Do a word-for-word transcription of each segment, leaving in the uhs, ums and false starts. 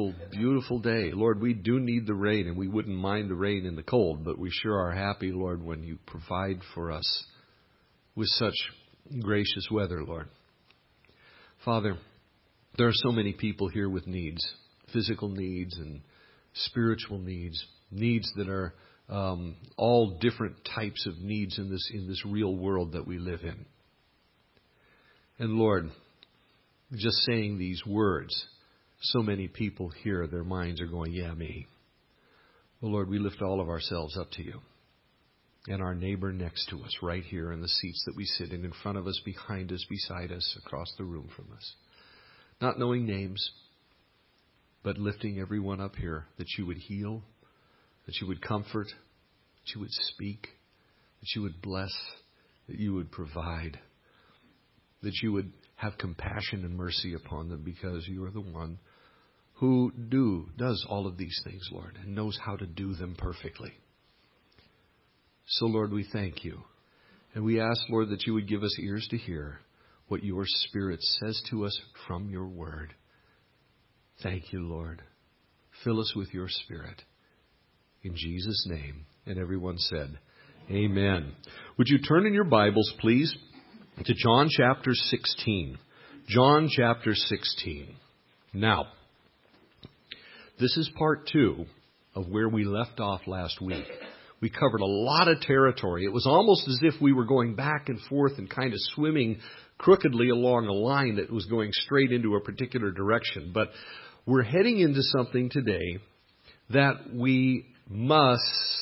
beautiful, beautiful day. Lord, we do need the rain, and we wouldn't mind the rain in the cold, but we sure are happy, Lord, when you provide for us with such gracious weather, Lord. Father, there are so many people here with needs, physical needs and spiritual needs, needs that are um, all different types of needs in this in this real world that we live in. And Lord, just saying these words, so many people here, their minds are going, yeah, me. Well, Lord, we lift all of ourselves up to you. And our neighbor next to us, right here in the seats that we sit in, in front of us, behind us, beside us, across the room from us. Not knowing names, but lifting everyone up here, that you would heal, that you would comfort, that you would speak, that you would bless, that you would provide, that you would have compassion and mercy upon them, because you are the one who do does all of these things, Lord, and knows how to do them perfectly. So, Lord, we thank you. And we ask, Lord, that you would give us ears to hear what your Spirit says to us from your word. Thank you, Lord. Fill us with your Spirit. In Jesus' name. And everyone said, amen. Would you turn in your Bibles, please, to John chapter sixteen. John chapter sixteen. Now, this is part two of where we left off last week. We covered a lot of territory. It was almost as if we were going back and forth and kind of swimming crookedly along a line that was going straight into a particular direction. But we're heading into something today that we must,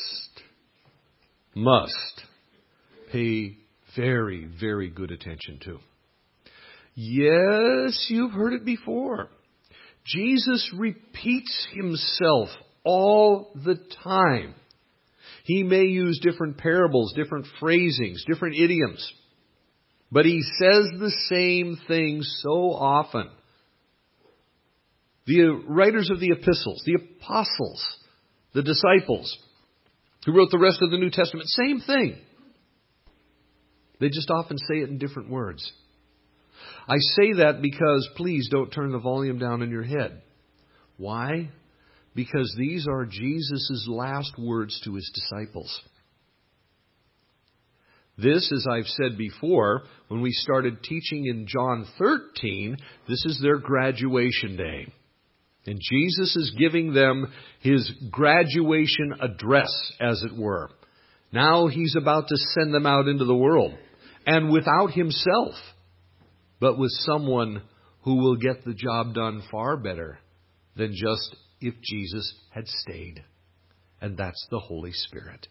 must pay very, very good attention to. Yes, you've heard it before. Jesus repeats himself all the time. He may use different parables, different phrasings, different idioms. But he says the same thing so often. The writers of the epistles, the apostles, the disciples who wrote the rest of the New Testament, same thing. They just often say it in different words. I say that because, please don't turn the volume down in your head. Why? Because these are Jesus' last words to his disciples. This, as I've said before, when we started teaching in John thirteen, this is their graduation day. And Jesus is giving them his graduation address, as it were. Now he's about to send them out into the world. And without himself, but with someone who will get the job done far better than just if Jesus had stayed. And that's the Holy Spirit.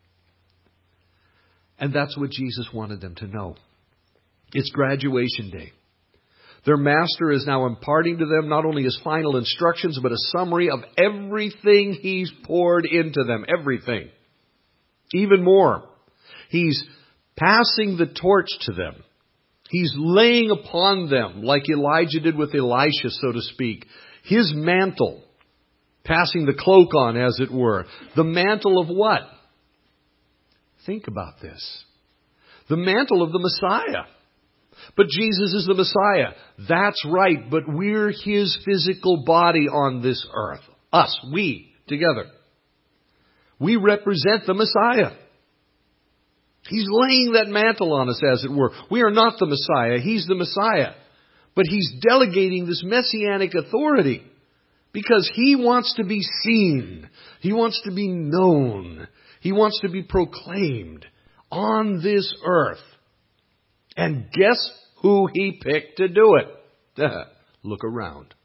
And that's what Jesus wanted them to know. It's graduation day. Their master is now imparting to them not only his final instructions, but a summary of everything he's poured into them. Everything. Even more. He's passing the torch to them. He's laying upon them, like Elijah did with Elisha, so to speak, his mantle. Passing the cloak on, as it were. The mantle of what? Think about this. The mantle of the Messiah. But Jesus is the Messiah. That's right, but we're his physical body on this earth. Us, we, together. We represent the Messiah. He's laying that mantle on us, as it were. We are not the Messiah. He's the Messiah. But he's delegating this messianic authority because he wants to be seen. He wants to be known. He wants to be proclaimed on this earth. And guess who he picked to do it? Look around.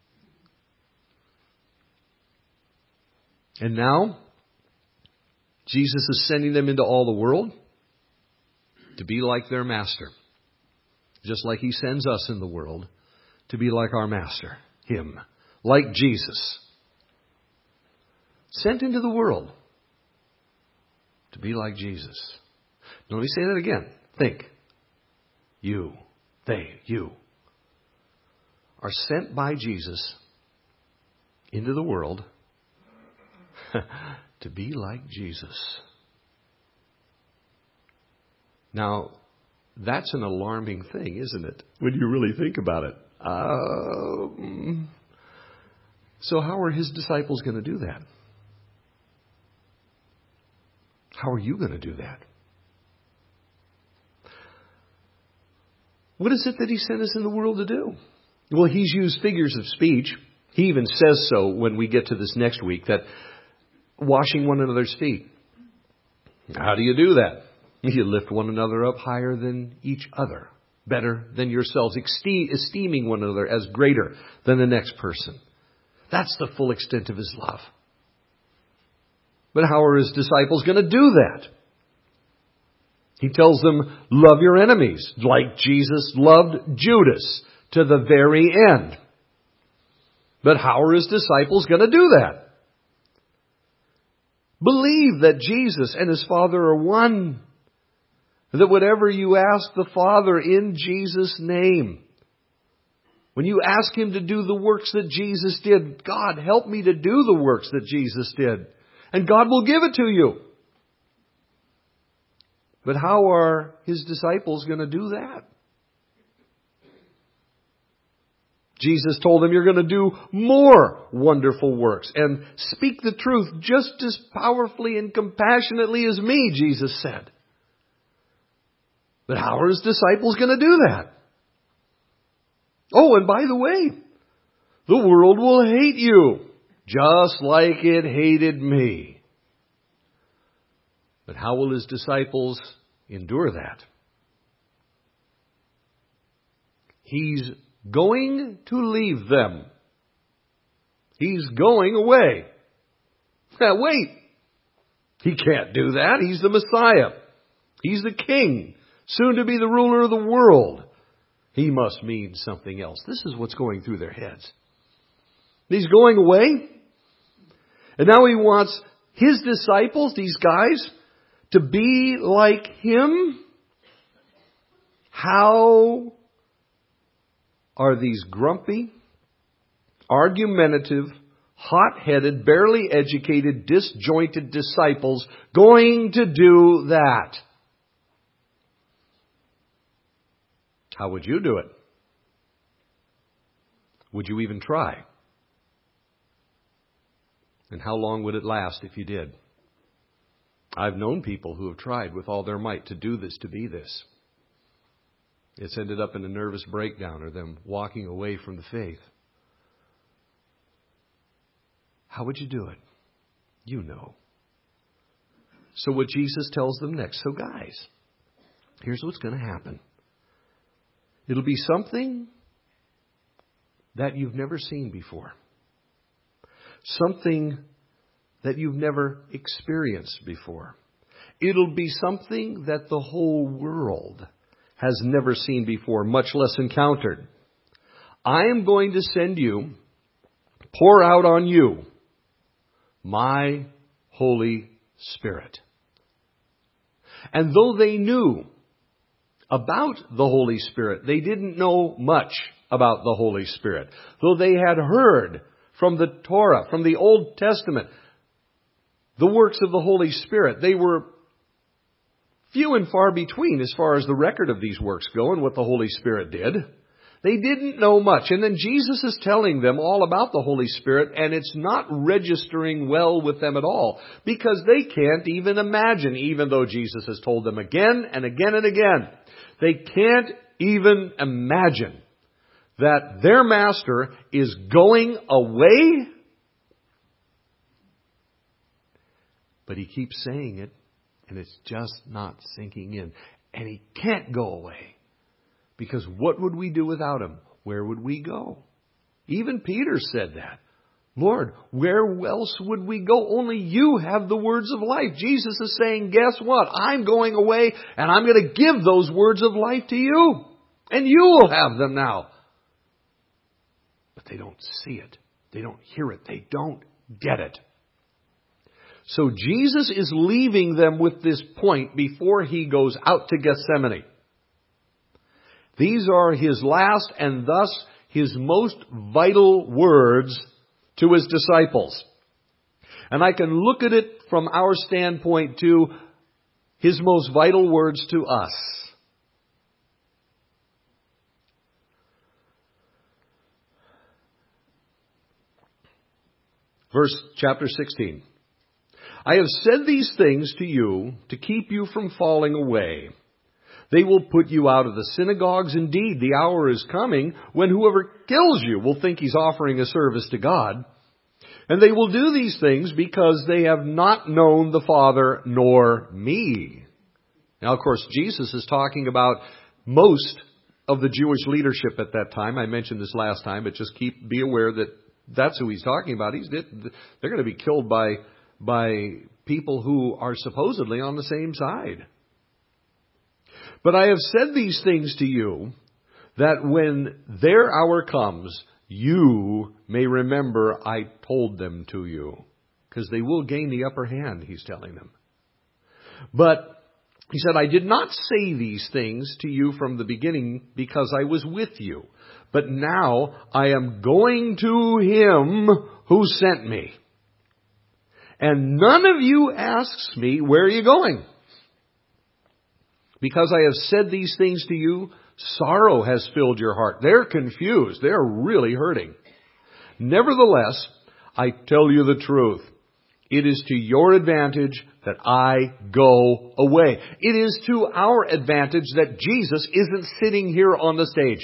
And now, Jesus is sending them into all the world to be like their master. Just like he sends us in the world to be like our master, him, like Jesus. Sent into the world to be like Jesus. Now, let me say that again. Think. You, they, you are sent by Jesus into the world to be like Jesus. Now, that's an alarming thing, isn't it? When you really think about it. Um, So how are his disciples going to do that? How are you going to do that? What is it that he sent us in the world to do? Well, he's used figures of speech. He even says so when we get to this next week, that washing one another's feet. How do you do that? You lift one another up higher than each other, better than yourselves, esteeming one another as greater than the next person. That's the full extent of his love. But how are his disciples going to do that? He tells them, love your enemies, like Jesus loved Judas to the very end. But how are his disciples going to do that? Believe that Jesus and his Father are one. That whatever you ask the Father in Jesus' name, when you ask him to do the works that Jesus did, God, help me to do the works that Jesus did. And God will give it to you. But how are his disciples going to do that? Jesus told them, you're going to do more wonderful works and speak the truth just as powerfully and compassionately as me, Jesus said. But how are his disciples going to do that? Oh, and by the way, the world will hate you just like it hated me. But how will his disciples endure that? He's going to leave them. He's going away. Now wait. He can't do that. He's the Messiah. He's the King, soon to be the ruler of the world. He must mean something else. This is what's going through their heads. He's going away. And now he wants his disciples, these guys, to be like him. How are these grumpy, argumentative, hot-headed, barely educated, disjointed disciples going to do that? How would you do it? Would you even try? And how long would it last if you did? I've known people who have tried with all their might to do this, to be this. It's ended up in a nervous breakdown or them walking away from the faith. How would you do it? You know. So what Jesus tells them next. So guys, here's what's going to happen. It'll be something that you've never seen before. Something that you've never experienced before. It'll be something that the whole world has never seen before, much less encountered. I am going to send you, pour out on you, my Holy Spirit. And though they knew about the Holy Spirit, they didn't know much about the Holy Spirit. Though they had heard from the Torah, from the Old Testament, the works of the Holy Spirit, they were few and far between as far as the record of these works go and what the Holy Spirit did. They didn't know much. And then Jesus is telling them all about the Holy Spirit, and it's not registering well with them at all, because they can't even imagine, even though Jesus has told them again and again and again, they can't even imagine that their master is going away. But he keeps saying it, and it's just not sinking in. And he can't go away. Because what would we do without him? Where would we go? Even Peter said that. Lord, where else would we go? Only you have the words of life. Jesus is saying, guess what? I'm going away, and I'm going to give those words of life to you. And you will have them now. But they don't see it. They don't hear it. They don't get it. So Jesus is leaving them with this point before he goes out to Gethsemane. These are his last and thus his most vital words to his disciples. And I can look at it from our standpoint too, his most vital words to us. Verse chapter sixteen. I have said these things to you to keep you from falling away. They will put you out of the synagogues. Indeed, the hour is coming when whoever kills you will think he's offering a service to God. And they will do these things because they have not known the Father nor me. Now, of course, Jesus is talking about most of the Jewish leadership at that time. I mentioned this last time, but just keep be aware that that's who he's talking about. He's they're going to be killed by by people who are supposedly on the same side. But I have said these things to you that when their hour comes, you may remember I told them to you. Because they will gain the upper hand, he's telling them. But he said, I did not say these things to you from the beginning because I was with you. But now I am going to him who sent me. And none of you asks me, where are you going? Because I have said these things to you, sorrow has filled your heart. They're confused. They're really hurting. Nevertheless, I tell you the truth. It is to your advantage that I go away. It is to our advantage that Jesus isn't sitting here on the stage.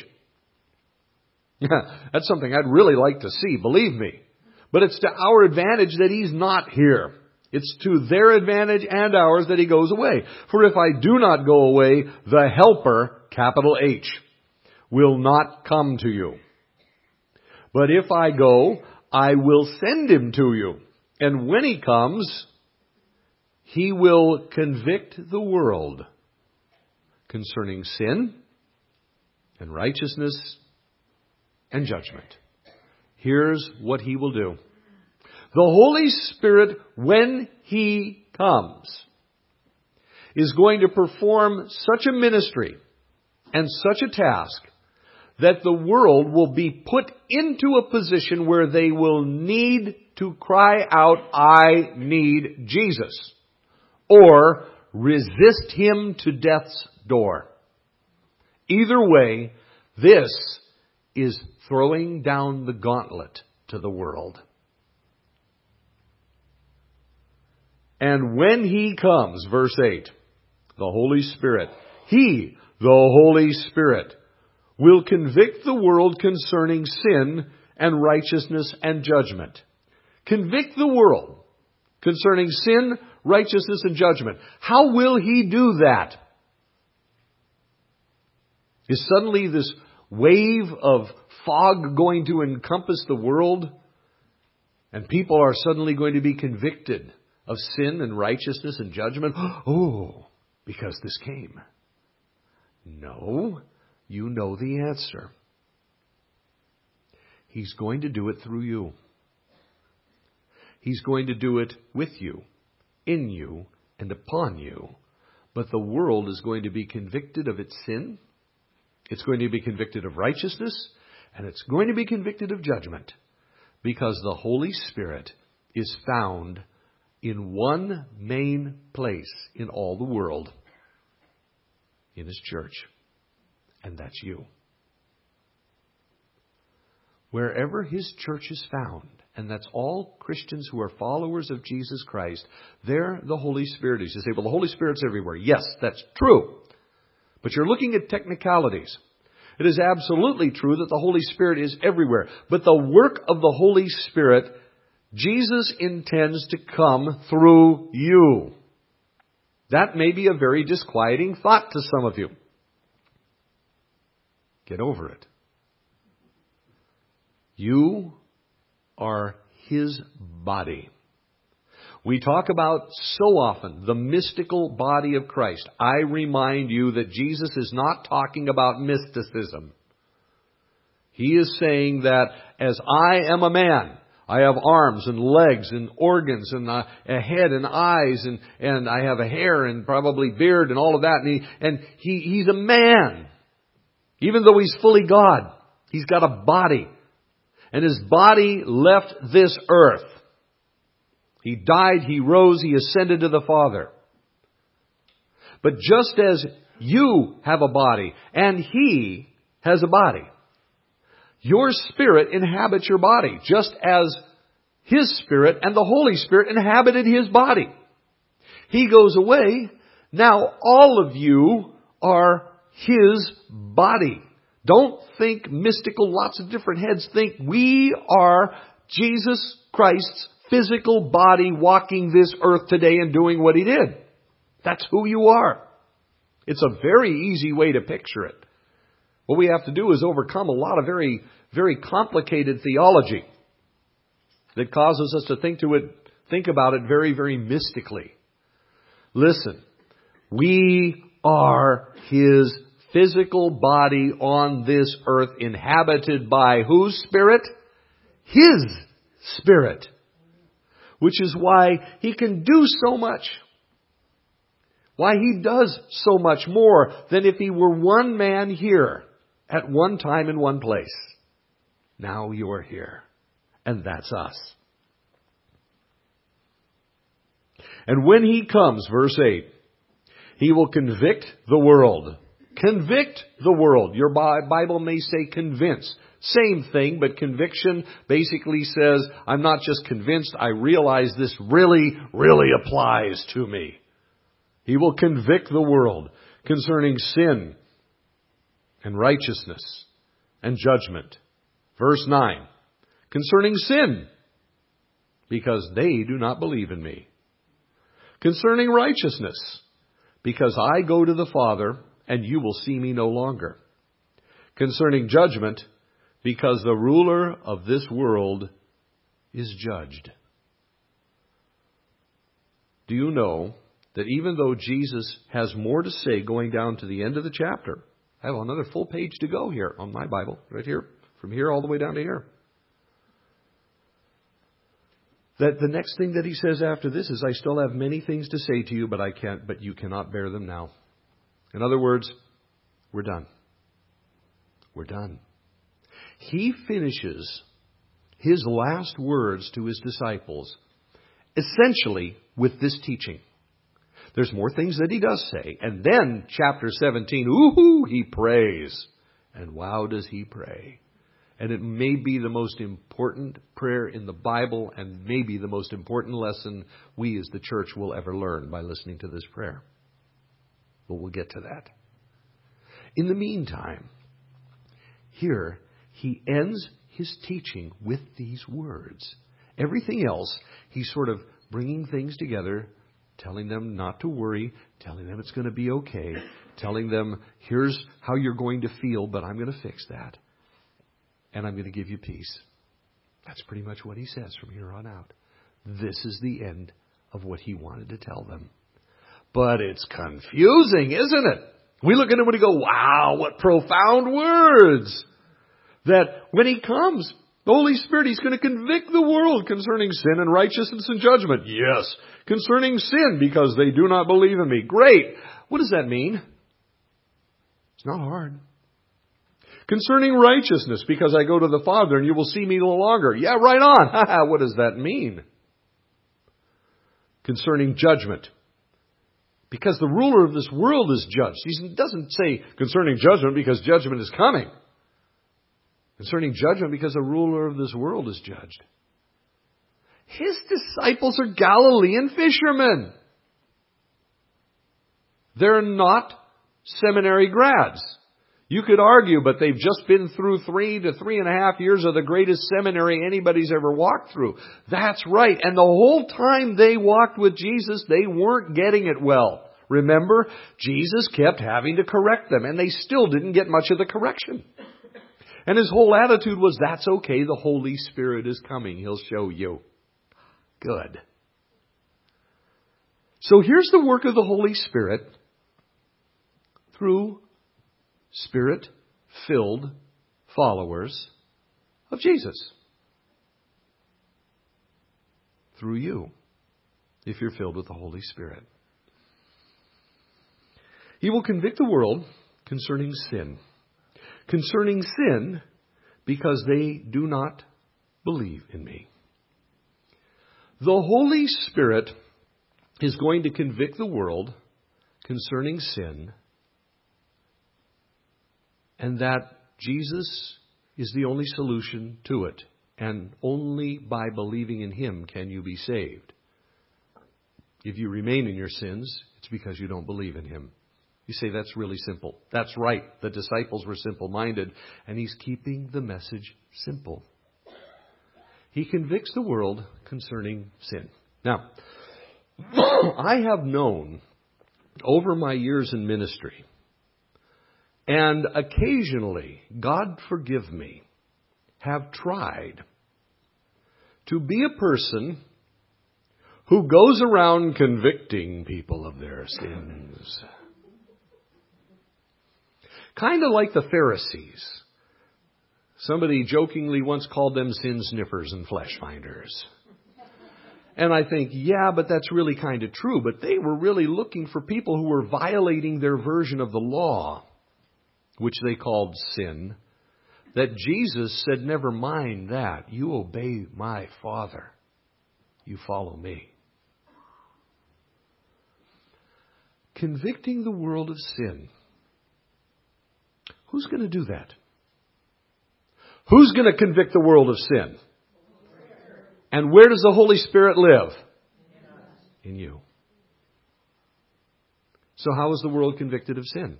That's something I'd really like to see, believe me. But it's to our advantage that he's not here. It's to their advantage and ours that he goes away. For if I do not go away, the Helper, capital H, will not come to you. But if I go, I will send him to you. And when he comes, he will convict the world concerning sin and righteousness and judgment. Here's what he will do. The Holy Spirit, when he comes, is going to perform such a ministry and such a task that the world will be put into a position where they will need to cry out, I need Jesus, or resist him to death's door. Either way, this is throwing down the gauntlet to the world. And when he comes, verse eight, the Holy Spirit, he, the Holy Spirit, will convict the world concerning sin and righteousness and judgment. Convict the world concerning sin, righteousness, and judgment. How will he do that? Is suddenly this wave of fog going to encompass the world? And people are suddenly going to be convicted of sin and righteousness and judgment? Oh, because this came. No, you know the answer. He's going to do it through you. He's going to do it with you, in you, and upon you. But the world is going to be convicted of its sin. It's going to be convicted of righteousness. And it's going to be convicted of judgment. Because the Holy Spirit is found in one main place in all the world. In His church. And that's you. Wherever His church is found, and that's all Christians who are followers of Jesus Christ, there the Holy Spirit is. You say, well, the Holy Spirit's everywhere. Yes, that's true. But you're looking at technicalities. It is absolutely true that the Holy Spirit is everywhere. But the work of the Holy Spirit, Jesus intends to come through you. That may be a very disquieting thought to some of you. Get over it. You are His body. We talk about so often the mystical body of Christ. I remind you that Jesus is not talking about mysticism. He is saying that as I am a man, I have arms and legs and organs and a head and eyes and, and I have a hair and probably beard and all of that. And, he, and he, he's a man. Even though He's fully God, He's got a body. And His body left this earth. He died, He rose, He ascended to the Father. But just as you have a body and He has a body, your spirit inhabits your body, just as His Spirit and the Holy Spirit inhabited His body. He goes away. Now all of you are His body. Don't think mystical, lots of different heads. Think we are Jesus Christ's physical body walking this earth today and doing what He did. That's who you are. It's a very easy way to picture it. What we have to do is overcome a lot of very, very complicated theology that causes us to think to it, think about it very, very mystically. Listen, we are His physical body on this earth, inhabited by whose Spirit? His Spirit. Which is why He can do so much. Why He does so much more than if He were one man here at one time in one place. Now you're here. And that's us. And when He comes, verse eight, He will convict the world. Convict the world. Your Bible may say convince. Same thing, but conviction basically says, I'm not just convinced, I realize this really, really applies to me. He will convict the world concerning sin and righteousness and judgment. Verse nine, concerning sin, because they do not believe in me. Concerning righteousness, because I go to the Father and you will see me no longer. Concerning judgment, because the ruler of this world is judged. Do you know that even though Jesus has more to say going down to the end of the chapter, I have another full page to go here on my Bible, right here, from here all the way down to here. That the next thing that He says after this is, I still have many things to say to you, but I can't, but you cannot bear them now. In other words, we're done. We're done. He finishes His last words to His disciples essentially with this teaching. There's more things that He does say. And then chapter seventeen, ooh, He prays. And wow, does He pray. And it may be the most important prayer in the Bible and maybe the most important lesson we as the church will ever learn by listening to this prayer. But we'll get to that. In the meantime, here He ends His teaching with these words. Everything else, He's sort of bringing things together, telling them not to worry, telling them it's going to be okay, telling them here's how you're going to feel, but I'm going to fix that. And I'm going to give you peace. That's pretty much what He says from here on out. This is the end of what He wanted to tell them. But it's confusing, isn't it? We look at Him and we go, wow, what profound words. That when He comes, the Holy Spirit, He's going to convict the world concerning sin and righteousness and judgment. Yes. Concerning sin, because they do not believe in me. Great. What does that mean? It's not hard. Concerning righteousness, because I go to the Father and you will see me no longer. Yeah, right on. What does that mean? Concerning judgment, because the ruler of this world is judged. He doesn't say concerning judgment because judgment is coming. Concerning judgment because the ruler of this world is judged. His disciples are Galilean fishermen. They're not seminary grads. You could argue, but they've just been through three to three and a half years of the greatest seminary anybody's ever walked through. That's right. And the whole time they walked with Jesus, they weren't getting it well. Remember, Jesus kept having to correct them, and they still didn't get much of the correction. And His whole attitude was, that's okay, the Holy Spirit is coming. He'll show you. Good. So here's the work of the Holy Spirit through Spirit-filled followers of Jesus. Through you, if you're filled with the Holy Spirit. He will convict the world concerning sin. Concerning sin, because they do not believe in me. The Holy Spirit is going to convict the world concerning sin, and that Jesus is the only solution to it. And only by believing in Him can you be saved. If you remain in your sins, it's because you don't believe in Him. You say, that's really simple. That's right. The disciples were simple-minded, and He's keeping the message simple. He convicts the world concerning sin. Now, I have known over my years in ministry, and occasionally, God forgive me, have tried to be a person who goes around convicting people of their sins. Kind of like the Pharisees. Somebody jokingly once called them sin sniffers and flesh finders. And I think, yeah, but that's really kind of true. But they were really looking for people who were violating their version of the law, which they called sin. That Jesus said, never mind that. You obey my Father. You follow me. Convicting the world of sin. Who's going to do that? Who's going to convict the world of sin? And where does the Holy Spirit live? In you. So how is the world convicted of sin?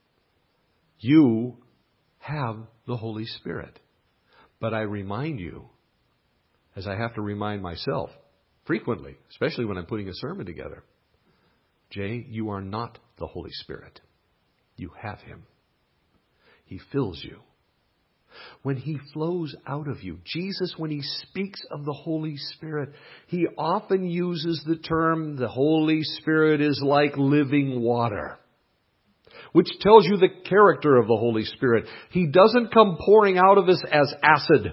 You have the Holy Spirit. But I remind you, as I have to remind myself frequently, especially when I'm putting a sermon together, Jay, you are not the Holy Spirit. You have Him. He fills you. When He flows out of you, Jesus, when He speaks of the Holy Spirit, He often uses the term, the Holy Spirit is like living water, which tells you the character of the Holy Spirit. He doesn't come pouring out of us as acid.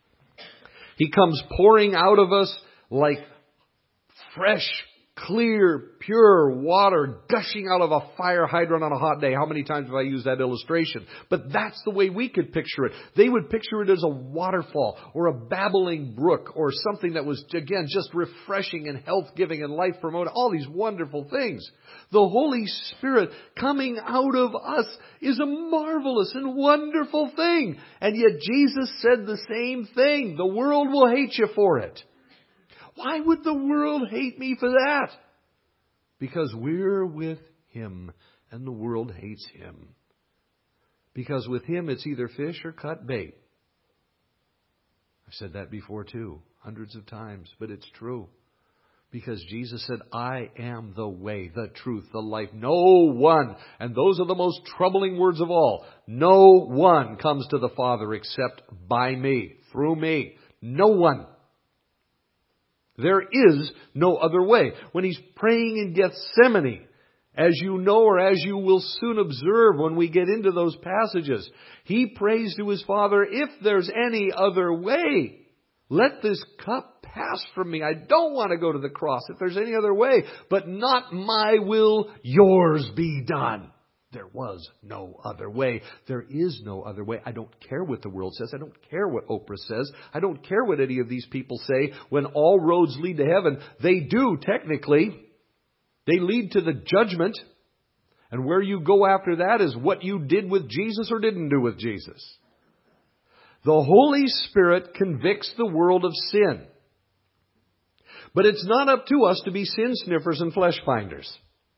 He comes pouring out of us like fresh, clear, pure water gushing out of a fire hydrant on a hot day. How many times have I used that illustration? But that's the way we could picture it. They would picture it as a waterfall or a babbling brook or something that was, again, just refreshing and health-giving and life-promoting. All these wonderful things. The Holy Spirit coming out of us is a marvelous and wonderful thing. And yet Jesus said the same thing. The world will hate you for it. Why would the world hate me for that? Because we're with Him and the world hates Him. Because with Him it's either fish or cut bait. I've said that before too, hundreds of times, but it's true. Because Jesus said, I am the way, the truth, the life. No one, and those are the most troubling words of all, no one comes to the Father except by me, through me. No one. There is no other way. When He's praying in Gethsemane, as you know or as you will soon observe when we get into those passages, He prays to His Father, if there's any other way, let this cup pass from me. I don't want to go to the cross if there's any other way, but not my will, yours be done. There was no other way. There is no other way. I don't care what the world says. I don't care what Oprah says. I don't care what any of these people say. When all roads lead to heaven, they do technically. They lead to the judgment. And where you go after that is what you did with Jesus or didn't do with Jesus. The Holy Spirit convicts the world of sin. But it's not up to us to be sin sniffers and flesh finders.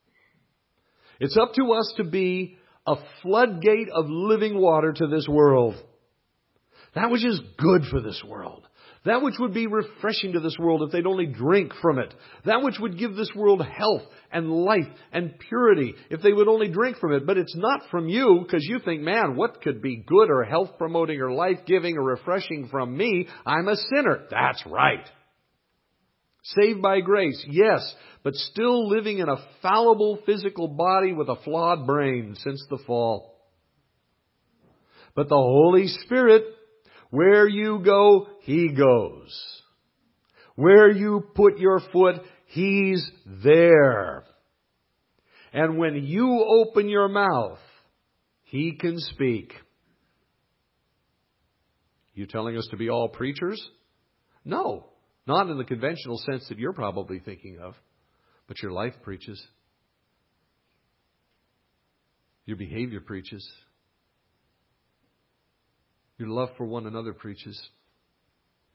It's up to us to be a floodgate of living water to this world. That which is good for this world. That which would be refreshing to this world if they'd only drink from it. That which would give this world health and life and purity if they would only drink from it. But it's not from you because you think, man, what could be good or health promoting or life giving or refreshing from me? I'm a sinner. That's right. Saved by grace, yes, but still living in a fallible physical body with a flawed brain since the fall. But the Holy Spirit, where you go, He goes. Where you put your foot, He's there. And when you open your mouth, He can speak. You telling us to be all preachers? No. Not in the conventional sense that you're probably thinking of. But your life preaches. Your behavior preaches. Your love for one another preaches.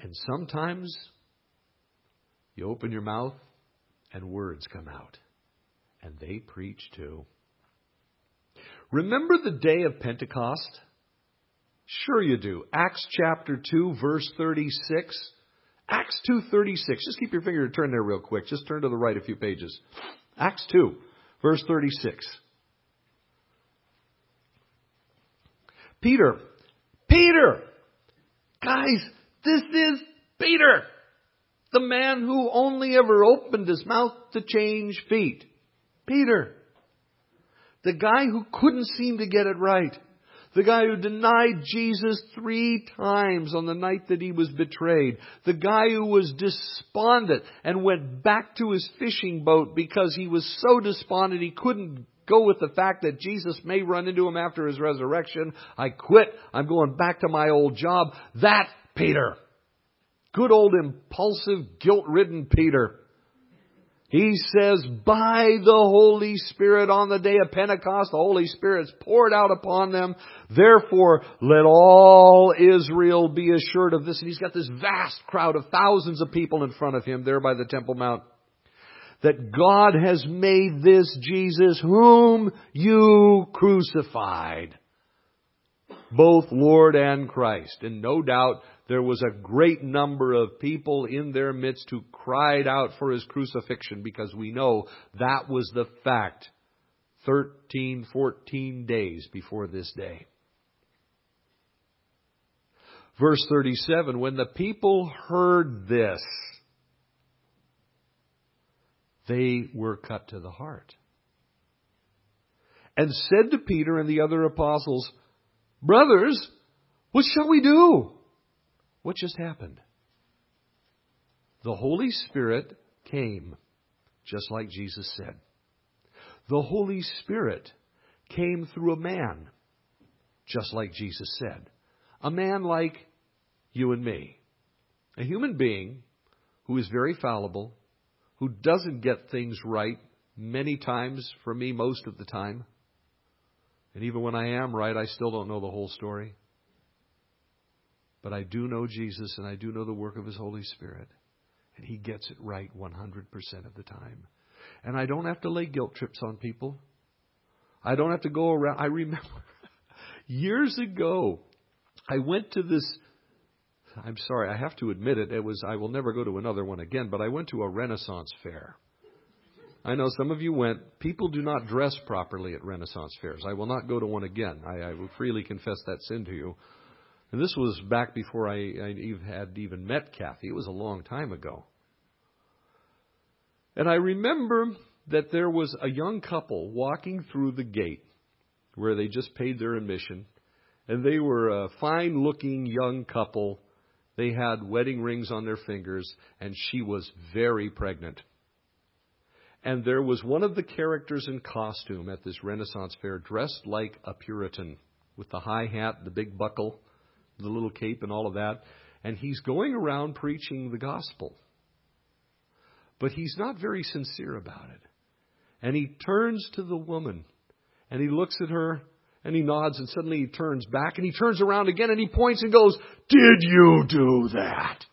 And sometimes you open your mouth and words come out. And they preach too. Remember the day of Pentecost? Sure you do. Acts chapter two, verse thirty-six. Acts two thirty-six. Just keep your finger to turn there real quick. Just turn to the right a few pages. Acts two, verse thirty-six. Peter. Peter! Guys, this is Peter! The man who only ever opened his mouth to change feet. Peter. The guy who couldn't seem to get it right. The guy who denied Jesus three times on the night that he was betrayed. The guy who was despondent and went back to his fishing boat because he was so despondent he couldn't go with the fact that Jesus may run into him after his resurrection. I quit. I'm going back to my old job. That Peter. Good old impulsive, guilt-ridden Peter. He says, by the Holy Spirit on the day of Pentecost, the Holy Spirit's poured out upon them. Therefore, let all Israel be assured of this. And he's got this vast crowd of thousands of people in front of him there by the Temple Mount. That God has made this Jesus whom you crucified, both Lord and Christ. And no doubt there was a great number of people in their midst who cried out for His crucifixion, because we know that was the fact thirteen, fourteen days before this day. Verse thirty-seven, when the people heard this, they were cut to the heart. And said to Peter and the other apostles, brothers, what shall we do? What just happened? The Holy Spirit came, just like Jesus said. The Holy Spirit came through a man, just like Jesus said. A man like you and me. A human being who is very fallible, who doesn't get things right many times, for me most of the time. And even when I am right, I still don't know the whole story. But I do know Jesus, and I do know the work of His Holy Spirit. And He gets it right one hundred percent of the time. And I don't have to lay guilt trips on people. I don't have to go around. I remember years ago, I went to this, I'm sorry, I have to admit it, it was, I will never go to another one again, but I went to a Renaissance fair. I know some of you went. People do not dress properly at Renaissance fairs. I will not go to one again. I, I will freely confess that sin to you. And this was back before I, I had even met Kathy. It was a long time ago. And I remember that there was a young couple walking through the gate where they just paid their admission. And they were a fine-looking young couple. They had wedding rings on their fingers, and she was very pregnant. And there was one of the characters in costume at this Renaissance fair dressed like a Puritan with the high hat, the big buckle, the little cape and all of that. And he's going around preaching the gospel. But he's not very sincere about it. And he turns to the woman and he looks at her and he nods, and suddenly he turns back and he turns around again and he points and goes, did you do that?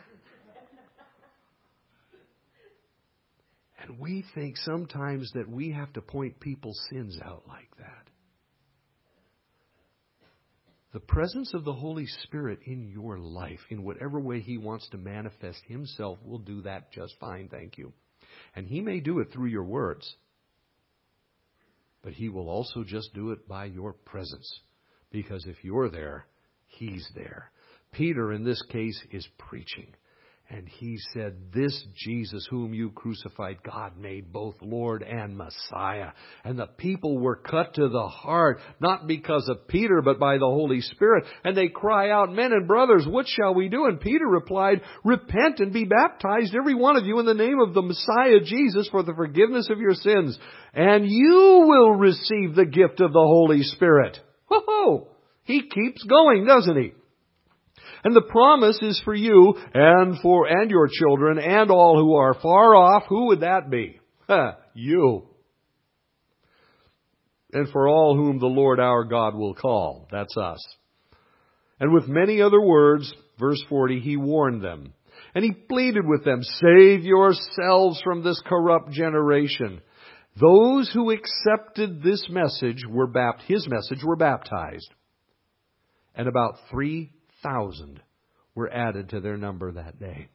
And we think sometimes that we have to point people's sins out like that. The presence of the Holy Spirit in your life, in whatever way He wants to manifest Himself, will do that just fine, thank you. And He may do it through your words. But He will also just do it by your presence. Because if you're there, He's there. Peter, in this case, is preaching. And he said, this Jesus whom you crucified, God made both Lord and Messiah. And the people were cut to the heart, not because of Peter, but by the Holy Spirit. And they cry out, men and brothers, what shall we do? And Peter replied, repent and be baptized, every one of you, in the name of the Messiah Jesus for the forgiveness of your sins. And you will receive the gift of the Holy Spirit. Whoa! He keeps going, doesn't he? And the promise is for you and for and your children and all who are far off. Who would that be? Ha, you. And for all whom the Lord our God will call. That's us. And with many other words, verse forty, he warned them. And he pleaded with them, save yourselves from this corrupt generation. Those who accepted this message were bapt- his message were baptized. And about three thousand were added to their number that day.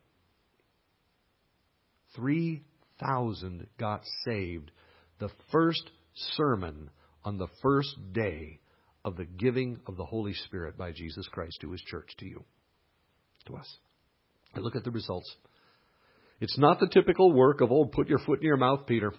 three thousand got saved the first sermon on the first day of the giving of the Holy Spirit by Jesus Christ to His church, to you, to us. And look at the results. It's not the typical work of, oh, put your foot in your mouth, Peter.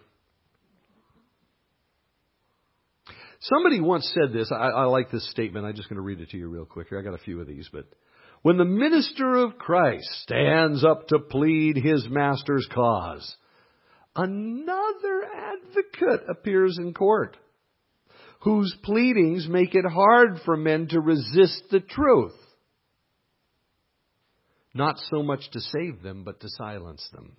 Somebody once said this. I, I like this statement. I'm just going to read it to you real quick here. I got a few of these, but when the minister of Christ stands up to plead his master's cause, another advocate appears in court, whose pleadings make it hard for men to resist the truth. Not so much to save them, but to silence them.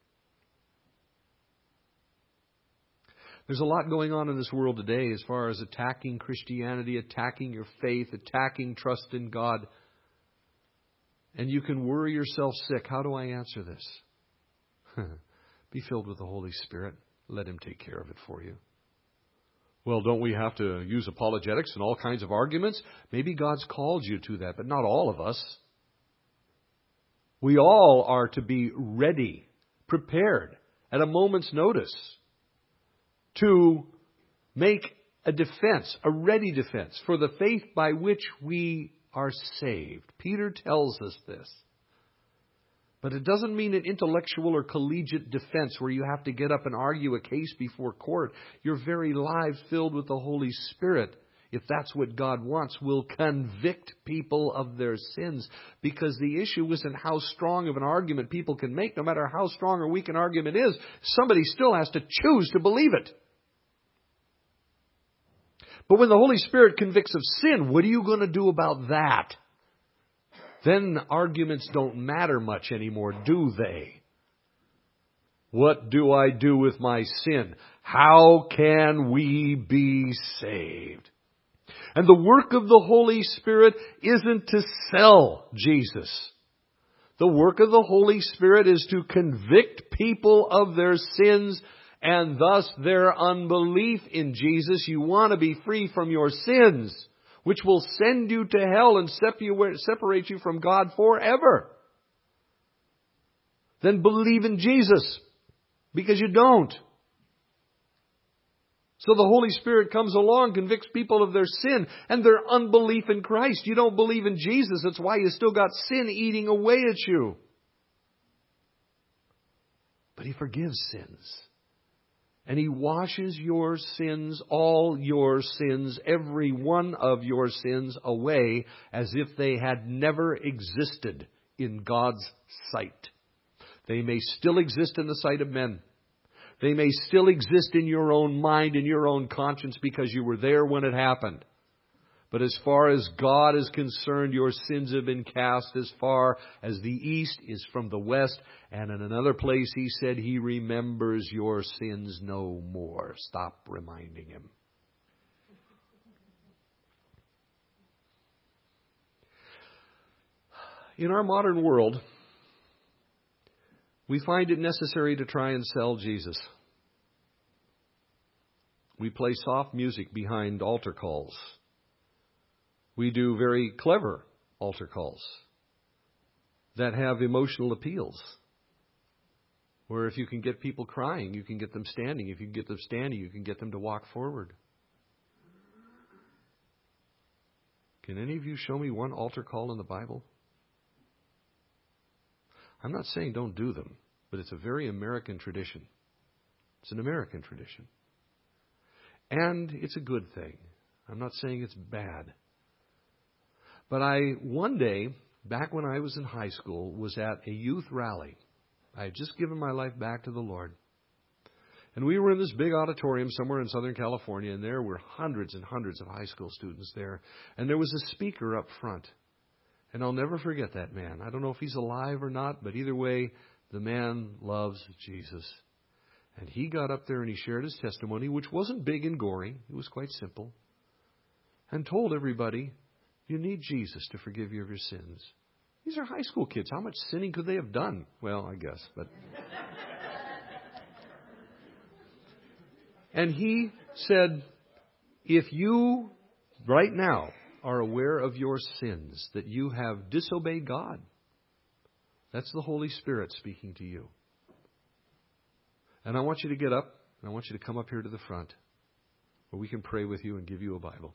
There's a lot going on in this world today as far as attacking Christianity, attacking your faith, attacking trust in God. And you can worry yourself sick. How do I answer this? Be filled with the Holy Spirit. Let Him take care of it for you. Well, don't we have to use apologetics and all kinds of arguments? Maybe God's called you to that, but not all of us. We all are to be ready, prepared, at a moment's notice to make a defense, a ready defense for the faith by which we are saved. Peter tells us this. But it doesn't mean an intellectual or collegiate defense where you have to get up and argue a case before court. Your very lives filled with the Holy Spirit, if that's what God wants, will convict people of their sins. Because the issue isn't how strong of an argument people can make. No matter how strong or weak an argument is, somebody still has to choose to believe it. But when the Holy Spirit convicts of sin, what are you going to do about that? Then arguments don't matter much anymore, do they? What do I do with my sin? How can we be saved? And the work of the Holy Spirit isn't to sell Jesus. The work of the Holy Spirit is to convict people of their sins and thus their unbelief in Jesus. You want to be free from your sins, which will send you to hell and separate you from God forever. Then believe in Jesus, because you don't. So the Holy Spirit comes along, convicts people of their sin and their unbelief in Christ. You don't believe in Jesus. That's why you still got sin eating away at you. But He forgives sins. And He washes your sins, all your sins, every one of your sins away as if they had never existed in God's sight. They may still exist in the sight of men. They may still exist in your own mind and your own conscience because you were there when it happened. But as far as God is concerned, your sins have been cast as far as the east is from the west. And in another place He said He remembers your sins no more. Stop reminding Him. In our modern world, we find it necessary to try and sell Jesus. We play soft music behind altar calls. We do very clever altar calls that have emotional appeals. Where if you can get people crying, you can get them standing. If you can get them standing, you can get them to walk forward. Can any of you show me one altar call in the Bible? I'm not saying don't do them, but it's a very American tradition. It's an American tradition. And it's a good thing. I'm not saying it's bad. But I, one day, back when I was in high school, was at a youth rally. I had just given my life back to the Lord. And we were in this big auditorium somewhere in Southern California, and there were hundreds and hundreds of high school students there. And there was a speaker up front. And I'll never forget that man. I don't know if he's alive or not, but either way, the man loves Jesus. And he got up there and he shared his testimony, which wasn't big and gory. It was quite simple. And told everybody, you need Jesus to forgive you of your sins. These are high school kids. How much sinning could they have done? Well, I guess, but... And he said, if you, right now, are aware of your sins, that you have disobeyed God, that's the Holy Spirit speaking to you. And I want you to get up, and I want you to come up here to the front, where we can pray with you and give you a Bible.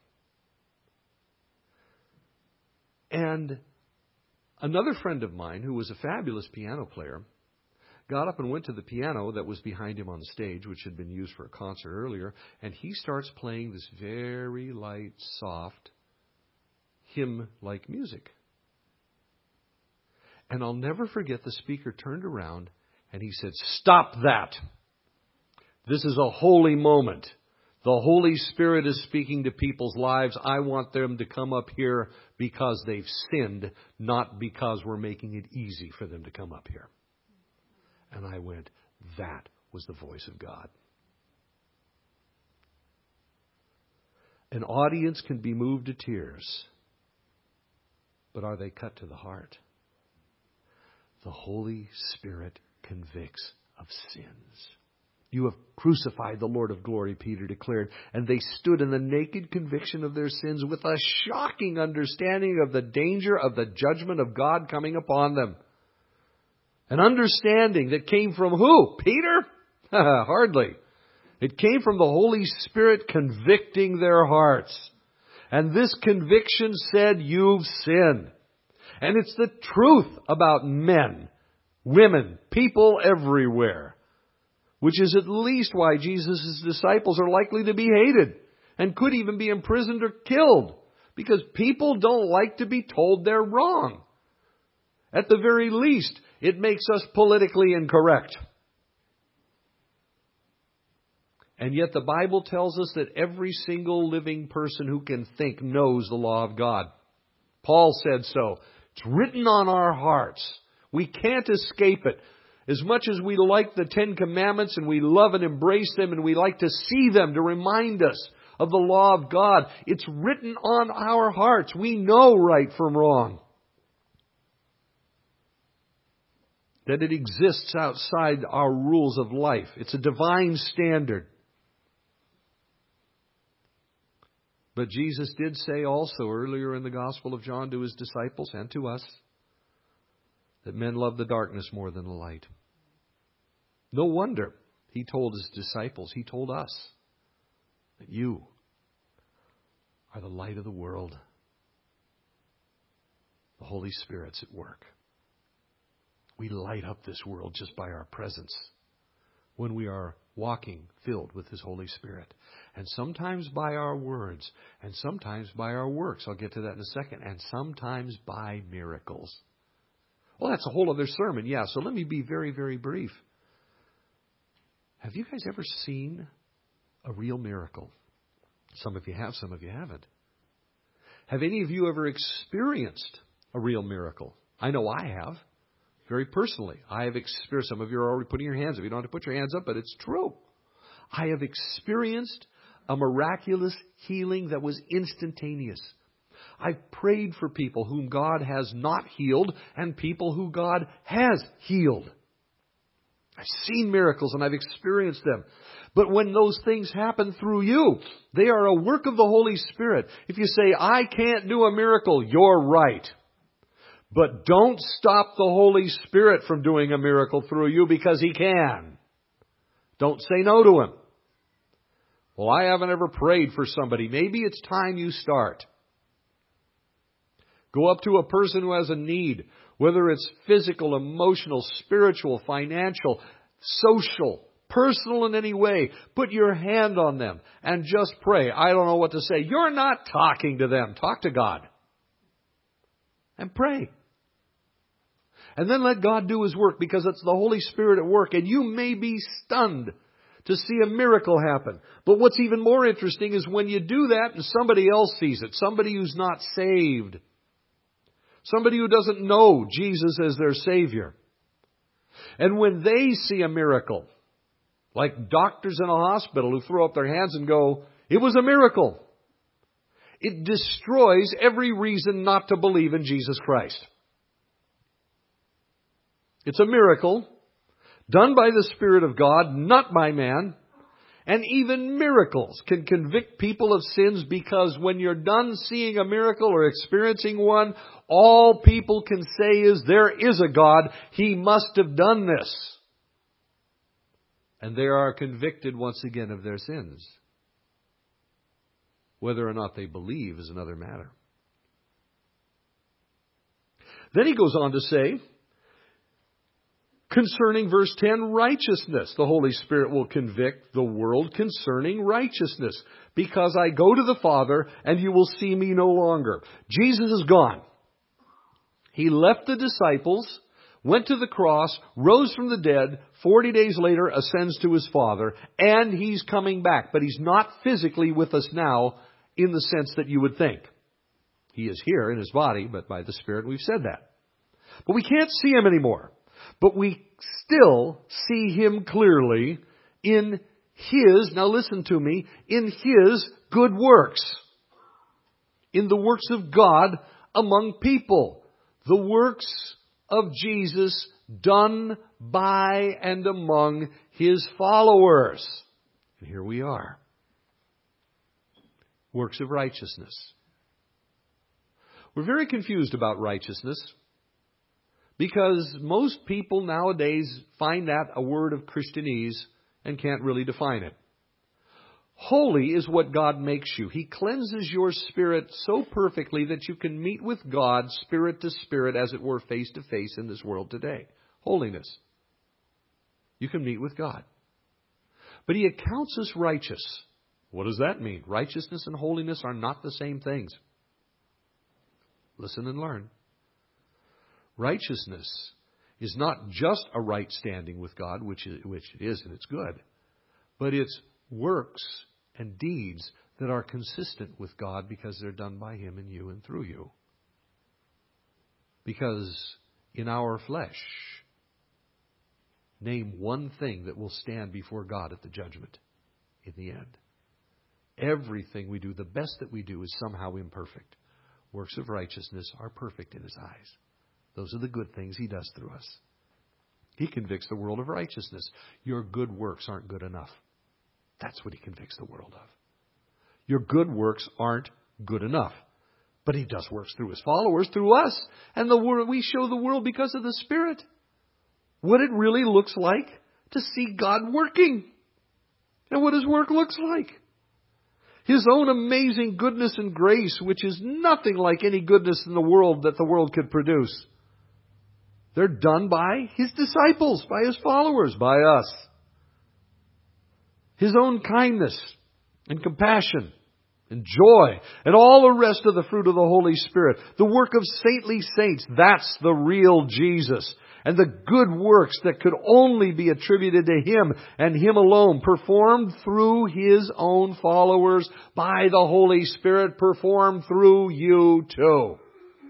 And another friend of mine, who was a fabulous piano player, got up and went to the piano that was behind him on the stage, which had been used for a concert earlier, and he starts playing this very light, soft, hymn-like music. And I'll never forget, the speaker turned around and he said, "Stop that! This is a holy moment. The Holy Spirit is speaking to people's lives. I want them to come up here because they've sinned, not because we're making it easy for them to come up here." And I went, that was the voice of God. An audience can be moved to tears, but are they cut to the heart? The Holy Spirit convicts of sins. You have crucified the Lord of glory, Peter declared, and they stood in the naked conviction of their sins with a shocking understanding of the danger of the judgment of God coming upon them. An understanding that came from who? Peter? Hardly. It came from the Holy Spirit convicting their hearts. And this conviction said, you've sinned. And it's the truth about men, women, people everywhere. Which is at least why Jesus' disciples are likely to be hated and could even be imprisoned or killed. Because people don't like to be told they're wrong. At the very least, it makes us politically incorrect. And yet the Bible tells us that every single living person who can think knows the law of God. Paul said so. It's written on our hearts. We can't escape it. As much as we like the Ten Commandments and we love and embrace them and we like to see them to remind us of the law of God, it's written on our hearts. We know right from wrong. That it exists outside our rules of life. It's a divine standard. But Jesus did say also earlier in the Gospel of John to His disciples and to us that men love the darkness more than the light. No wonder He told His disciples, He told us, that you are the light of the world. The Holy Spirit's at work. We light up this world just by our presence when we are walking filled with His Holy Spirit. And sometimes by our words, and sometimes by our works. I'll get to that in a second. And sometimes by miracles. Well, that's a whole other sermon. Yeah, so let me be very, very brief. Have you guys ever seen a real miracle? Some of you have, some of you haven't. Have any of you ever experienced a real miracle? I know I have. Very personally, I have experienced, some of you are already putting your hands up. You don't have to put your hands up, but it's true. I have experienced a miraculous healing that was instantaneous. I've prayed for people whom God has not healed and people who God has healed. I've seen miracles and I've experienced them. But when those things happen through you, they are a work of the Holy Spirit. If you say, I can't do a miracle, you're right. But don't stop the Holy Spirit from doing a miracle through you because He can. Don't say no to Him. Well, I haven't ever prayed for somebody. Maybe it's time you start. Go up to a person who has a need, whether it's physical, emotional, spiritual, financial, social, personal in any way. Put your hand on them and just pray. I don't know what to say. You're not talking to them. Talk to God. And pray. And then let God do His work because it's the Holy Spirit at work. And you may be stunned to see a miracle happen. But what's even more interesting is when you do that and somebody else sees it. Somebody who's not saved. Somebody who doesn't know Jesus as their Savior. And when they see a miracle, like doctors in a hospital who throw up their hands and go, it was a miracle. It destroys every reason not to believe in Jesus Christ. It's a miracle done by the Spirit of God, not by man. And even miracles can convict people of sins, because when you're done seeing a miracle or experiencing one, all people can say is, there is a God. He must have done this. And they are convicted once again of their sins. Whether or not they believe is another matter. Then he goes on to say, concerning verse ten, righteousness. The Holy Spirit will convict the world concerning righteousness. Because I go to the Father and you will see me no longer. Jesus is gone. He left the disciples, went to the cross, rose from the dead, forty days later ascends to his Father, and he's coming back. But he's not physically with us now in the sense that you would think. He is here in his body, but by the Spirit we've said that. But we can't see him anymore. But we still see him clearly in his, now listen to me, in his good works. In the works of God among people. The works of Jesus done by and among his followers. And here we are. Works of righteousness. We're very confused about righteousness, because most people nowadays find that a word of Christianese and can't really define it. Holy is what God makes you. He cleanses your spirit so perfectly that you can meet with God spirit to spirit, as it were, face to face in this world today. Holiness. You can meet with God. But he accounts us righteous. What does that mean? Righteousness and holiness are not the same things. Listen and learn. Righteousness is not just a right standing with God, which is, which it is, and it's good, but it's works and deeds that are consistent with God because they're done by him and you and through you. Because in our flesh, name one thing that will stand before God at the judgment in the end. Everything we do, the best that we do, is somehow imperfect. Works of righteousness are perfect in his eyes. Those are the good things he does through us. He convicts the world of righteousness. Your good works aren't good enough. That's what he convicts the world of. Your good works aren't good enough. But he does works through his followers, through us. And the world, we show the world because of the Spirit what it really looks like to see God working. And what his work looks like. His own amazing goodness and grace, which is nothing like any goodness in the world that the world could produce. They're done by his disciples, by his followers, by us. His own kindness and compassion and joy and all the rest of the fruit of the Holy Spirit. The work of saintly saints, that's the real Jesus. And the good works that could only be attributed to him and him alone, performed through his own followers by the Holy Spirit, performed through you too.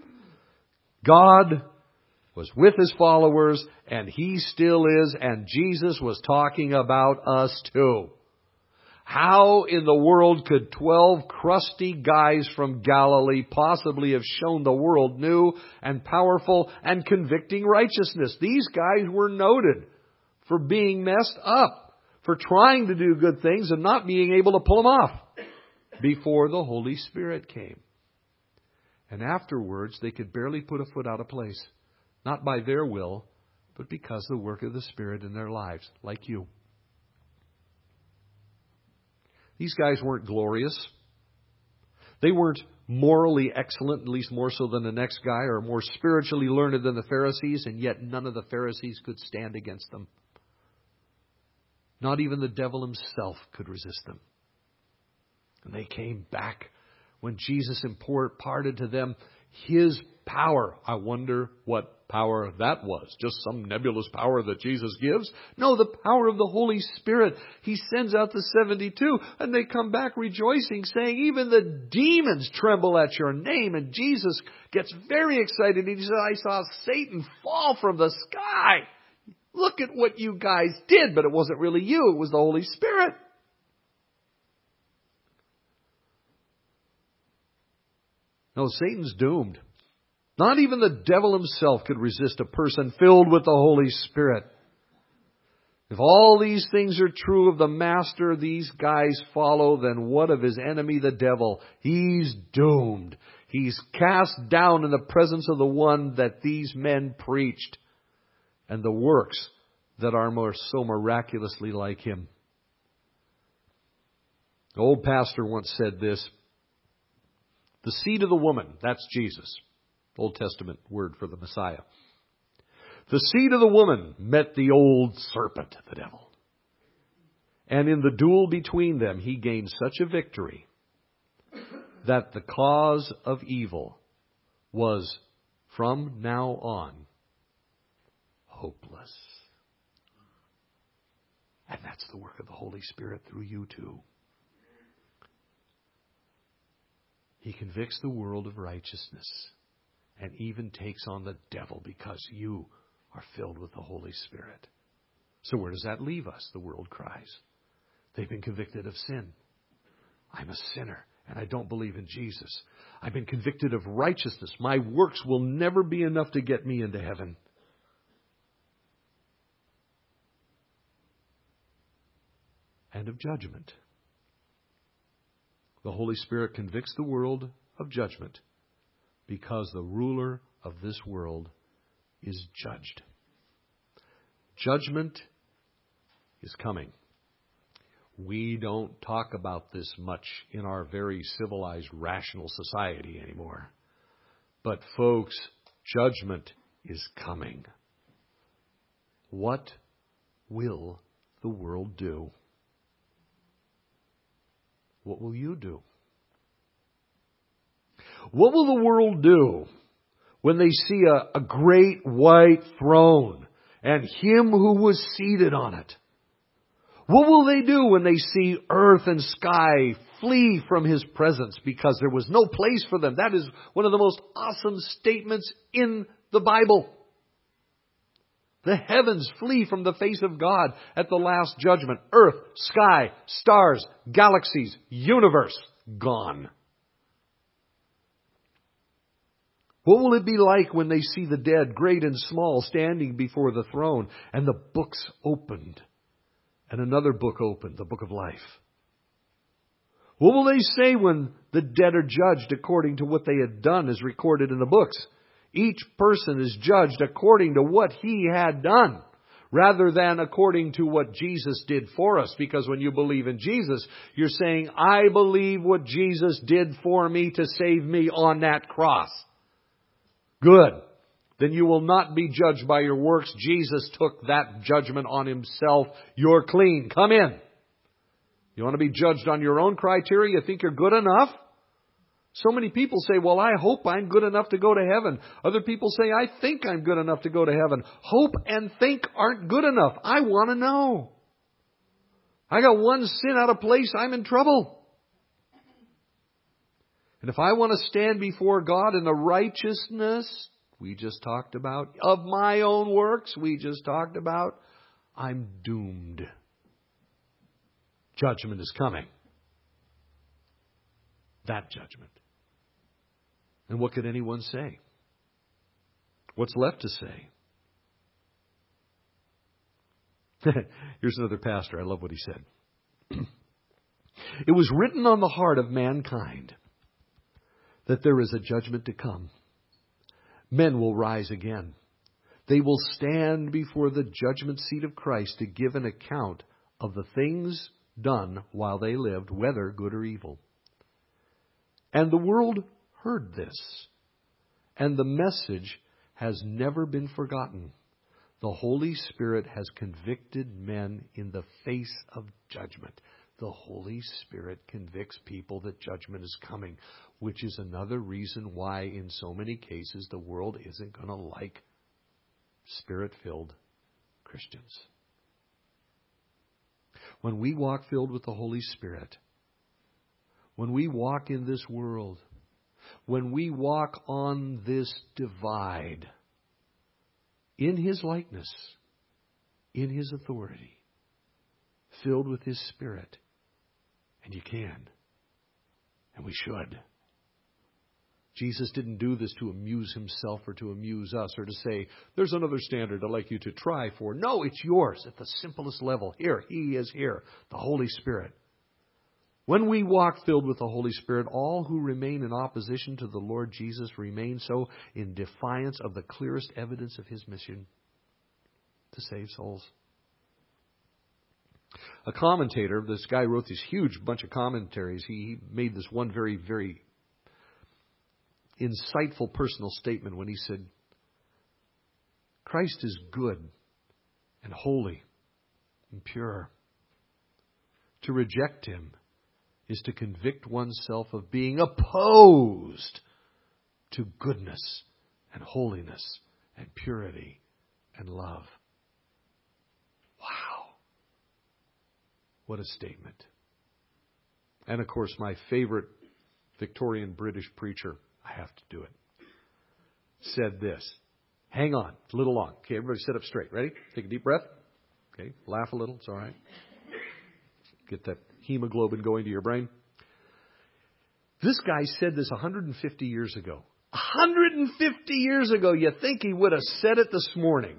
God was with his followers, and he still is, and Jesus was talking about us too. How in the world could twelve crusty guys from Galilee possibly have shown the world new and powerful and convicting righteousness? These guys were noted for being messed up, for trying to do good things and not being able to pull them off before the Holy Spirit came. And afterwards, they could barely put a foot out of place, not by their will, but because of the work of the Spirit in their lives, like you. These guys weren't glorious. They weren't morally excellent, at least more so than the next guy, or more spiritually learned than the Pharisees, and yet none of the Pharisees could stand against them. Not even the devil himself could resist them. And they came back when Jesus imparted to them his power. I wonder what power that was. Just some nebulous power that Jesus gives? No, the power of the Holy Spirit. He sends out the seventy-two, and they come back rejoicing, saying, even the demons tremble at your name. And Jesus gets very excited. He says, I saw Satan fall from the sky. Look at what you guys did. But it wasn't really you. It was the Holy Spirit. No, Satan's doomed. Not even the devil himself could resist a person filled with the Holy Spirit. If all these things are true of the Master these guys follow, then what of his enemy, the devil? He's doomed. He's cast down in the presence of the one that these men preached and the works that are more, so miraculously like him. The old pastor once said this: the seed of the woman, that's Jesus, Old Testament word for the Messiah. The seed of the woman met the old serpent, the devil. And in the duel between them, he gained such a victory that the cause of evil was, from now on, hopeless. And that's the work of the Holy Spirit through you too. He convicts the world of righteousness and even takes on the devil because you are filled with the Holy Spirit. So where does that leave us? The world cries. They've been convicted of sin. I'm a sinner and I don't believe in Jesus. I've been convicted of righteousness. My works will never be enough to get me into heaven. And of judgment. The Holy Spirit convicts the world of judgment because the ruler of this world is judged. Judgment is coming. We don't talk about this much in our very civilized, rational society anymore. But folks, judgment is coming. What will the world do? What will you do? What will the world do when they see a, a great white throne and Him who was seated on it? What will they do when they see earth and sky flee from His presence because there was no place for them? That is one of the most awesome statements in the Bible. The heavens flee from the face of God at the last judgment. Earth, sky, stars, galaxies, universe, gone. What will it be like when they see the dead, great and small, standing before the throne and the books opened and another book opened, the book of life? What will they say when the dead are judged according to what they had done as recorded in the books? Each person is judged according to what he had done, rather than according to what Jesus did for us. Because when you believe in Jesus, you're saying, I believe what Jesus did for me to save me on that cross. Good. Then you will not be judged by your works. Jesus took that judgment on Himself. You're clean. Come in. You want to be judged on your own criteria? You think you're good enough? So many people say, well, I hope I'm good enough to go to heaven. Other people say, I think I'm good enough to go to heaven. Hope and think aren't good enough. I want to know. I got one sin out of place, I'm in trouble. And if I want to stand before God in the righteousness we just talked about, of my own works we just talked about, I'm doomed. Judgment is coming. That judgment. And what could anyone say? What's left to say? Here's another pastor. I love what he said. It was written on the heart of mankind that there is a judgment to come. Men will rise again. They will stand before the judgment seat of Christ to give an account of the things done while they lived, whether good or evil. And the world heard this, and the message has never been forgotten. The Holy Spirit has convicted men in the face of judgment. The Holy Spirit convicts people that judgment is coming, which is another reason why in so many cases the world isn't going to like Spirit-filled Christians. When we walk filled with the Holy Spirit, when we walk in this world, when we walk on this divide, in His likeness, in His authority, filled with His Spirit, and you can, and we should, Jesus didn't do this to amuse himself or to amuse us or to say, there's another standard I'd like you to try for. No, it's yours at the simplest level. Here, He is here, the Holy Spirit. When we walk filled with the Holy Spirit, all who remain in opposition to the Lord Jesus remain so in defiance of the clearest evidence of His mission to save souls. A commentator, this guy wrote this huge bunch of commentaries. He made this one very, very insightful personal statement when he said, Christ is good and holy and pure. To reject Him is to convict oneself of being opposed to goodness and holiness and purity and love. Wow. What a statement. And of course, my favorite Victorian British preacher, I have to do it, said this. Hang on, it's a little long. Okay, everybody sit up straight. Ready? Take a deep breath. Okay, laugh a little. It's all right. Get that hemoglobin going to your brain. This guy said this one hundred fifty years ago. one hundred fifty years ago. You think he would have said it this morning.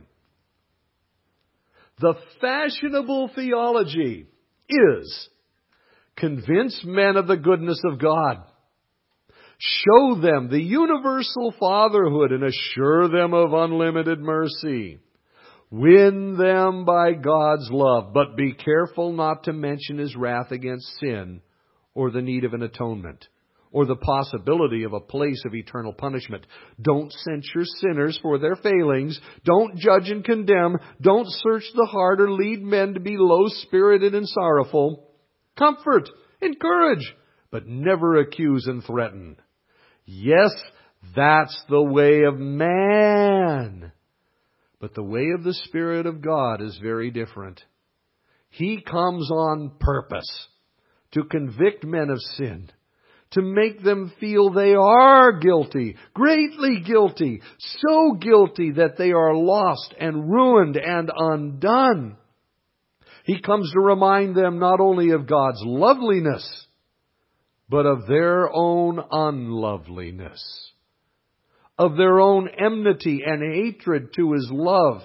The fashionable theology is convince men of the goodness of God. Show them the universal fatherhood and assure them of unlimited mercy. Win them by God's love, but be careful not to mention His wrath against sin or the need of an atonement or the possibility of a place of eternal punishment. Don't censure sinners for their failings. Don't judge and condemn. Don't search the heart or lead men to be low-spirited and sorrowful. Comfort, encourage, but never accuse and threaten. Yes, that's the way of man. But the way of the Spirit of God is very different. He comes on purpose to convict men of sin, to make them feel they are guilty, greatly guilty, so guilty that they are lost and ruined and undone. He comes to remind them not only of God's loveliness, but of their own unloveliness, of their own enmity and hatred to His love,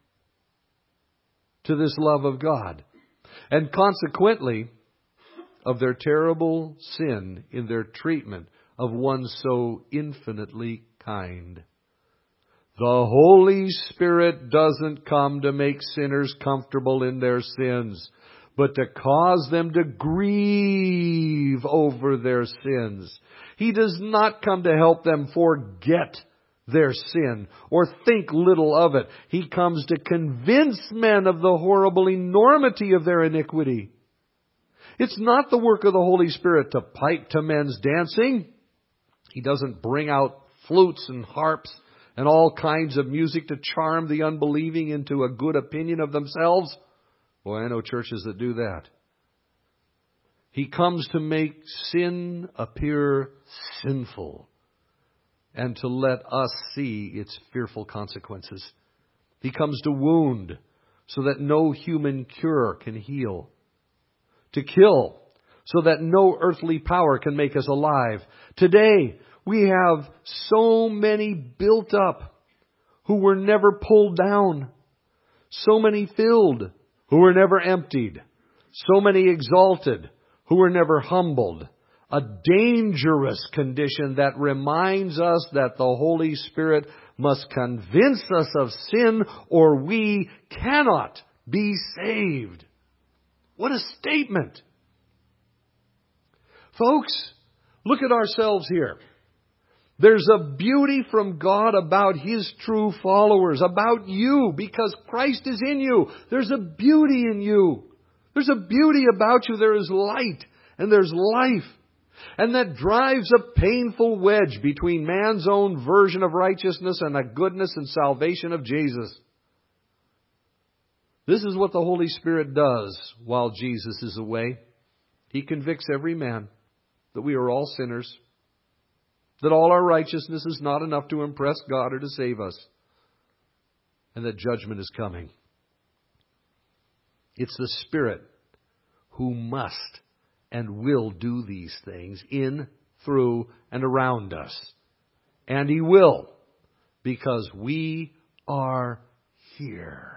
to this love of God, and consequently of their terrible sin in their treatment of one so infinitely kind. The Holy Spirit doesn't come to make sinners comfortable in their sins, but to cause them to grieve over their sins. He does not come to help them forget their sin or think little of it. He comes to convince men of the horrible enormity of their iniquity. It's not the work of the Holy Spirit to pipe to men's dancing. He doesn't bring out flutes and harps and all kinds of music to charm the unbelieving into a good opinion of themselves. Boy, I know churches that do that. He comes to make sin appear sinful and to let us see its fearful consequences. He comes to wound so that no human cure can heal. To kill so that no earthly power can make us alive. Today, we have so many built up who were never pulled down. So many filled who were never emptied. So many exalted who were never humbled. A dangerous condition that reminds us that the Holy Spirit must convince us of sin or we cannot be saved. What a statement. Folks, look at ourselves here. There's a beauty from God about His true followers, about you, because Christ is in you. There's a beauty in you. There's a beauty about you. There is light and there's life. And that drives a painful wedge between man's own version of righteousness and the goodness and salvation of Jesus. This is what the Holy Spirit does while Jesus is away. He convicts every man that we are all sinners, that all our righteousness is not enough to impress God or to save us, and that judgment is coming. It's the Spirit who must and will do these things in, through, and around us And He will, because we are here.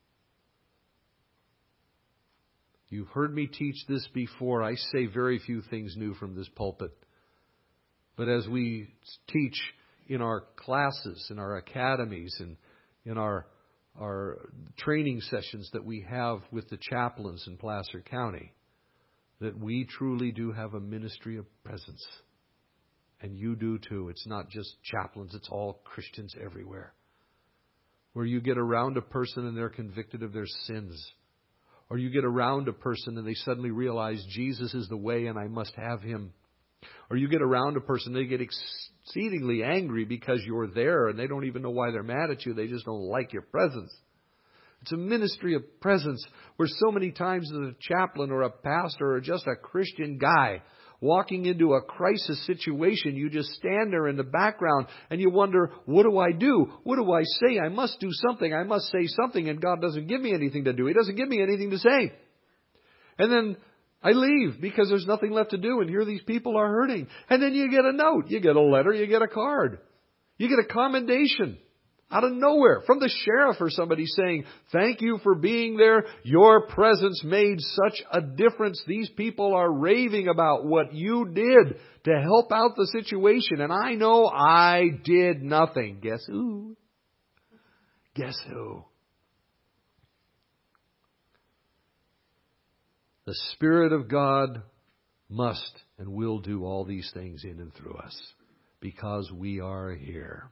You've heard me teach this before. I say very few things new from this pulpit. But as we teach in our classes, in our academies, and in our, our training sessions that we have with the chaplains in Placer County, that we truly do have a ministry of presence. And you do too. It's not just chaplains, it's all Christians everywhere. Where you get around a person and they're convicted of their sins. Or you get around a person and they suddenly realize Jesus is the way and I must have Him. Or you get around a person, they get exceedingly angry because you're there and they don't even know why they're mad at you. They just don't like your presence. It's a ministry of presence where so many times as a chaplain or a pastor or just a Christian guy walking into a crisis situation, you just stand there in the background and you wonder, what do I do? What do I say? I must do something. I must say something. And God doesn't give me anything to do. He doesn't give me anything to say. And then I leave because there's nothing left to do. And here these people are hurting. And then you get a note. You get a letter. You get a card. You get a commendation. Out of nowhere, from the sheriff or somebody saying, thank you for being there. Your presence made such a difference. These people are raving about what you did to help out the situation. And I know I did nothing. Guess who? Guess who? The Spirit of God must and will do all these things in and through us because we are here.